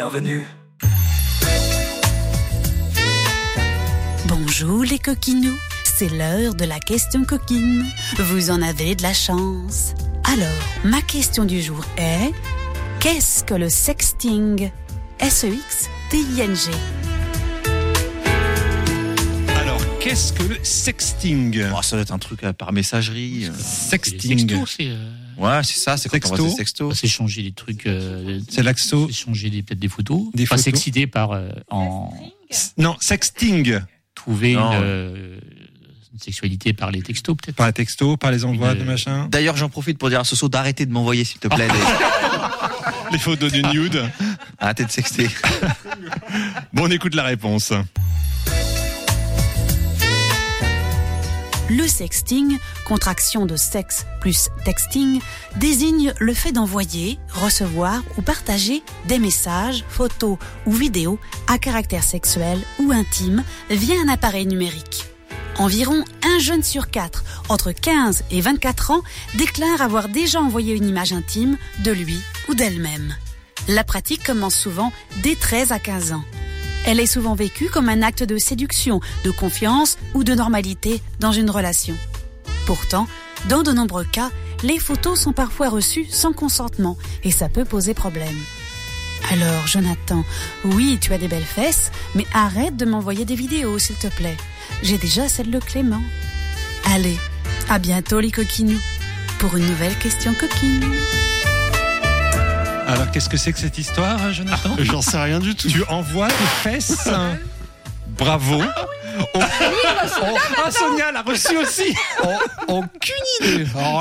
bienvenue. Bonjour les coquinous, c'est l'heure de la question coquine. Vous en avez de la chance. Alors, ma question du jour est: qu'est-ce que le sexting? S-E-X-T-I-N-G. Alors, qu'est-ce que le sexting? Oh, ça doit être un truc par messagerie. Sexting. Sexto, Ouais, c'est ça, c'est quand on voit des sextos. c'est changer des trucs. C'est l'axo. C'est changer peut-être des photos. Des Pas photos. s'exciter par en Non, sexting. trouver Non. une sexualité par les textos peut-être. Par les textos, par les envois Une- de machin. D'ailleurs, j'en profite pour dire à Soso d'arrêter de m'envoyer, s'il te plaît. Les photos du nude. Arrêtez de sexter. Bon, on écoute la réponse. Le sexting, contraction de sexe plus texting, désigne le fait d'envoyer, recevoir ou partager des messages, photos ou vidéos à caractère sexuel ou intime via un appareil numérique. Environ 1 jeune sur 4, entre 15 et 24 ans, déclare avoir déjà envoyé une image intime de lui ou d'elle-même. La pratique commence souvent dès 13 à 15 ans. Elle est souvent vécue comme un acte de séduction, de confiance ou de normalité dans une relation. Pourtant, dans de nombreux cas, les photos sont parfois reçues sans consentement et ça peut poser problème. Alors, Jonathan, oui, tu as des belles fesses, mais arrête de m'envoyer des vidéos, s'il te plaît. J'ai déjà celle de Clément. Allez, à bientôt les coquinous, pour une nouvelle question coquine. Alors, qu'est-ce que c'est que cette histoire, Jonathan? J'en sais rien du tout. Tu envoies tes fesses? Bravo. Sonia l'a reçu aussi. Aucune idée. Alors